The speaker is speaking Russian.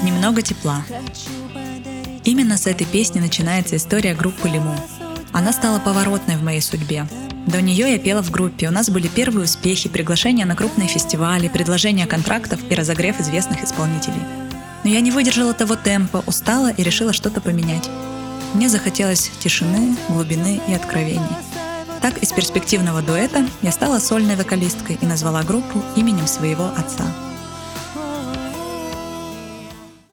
Немного тепла. Именно с этой песни начинается история группы «Лиму». Она стала поворотной в моей судьбе. До нее я пела в группе, у нас были первые успехи, приглашения на крупные фестивали, предложения контрактов и разогрев известных исполнителей. Но я не выдержала того темпа, устала и решила что-то поменять. Мне захотелось тишины, глубины и откровений. Так из перспективного дуэта я стала сольной вокалисткой и назвала группу именем своего отца.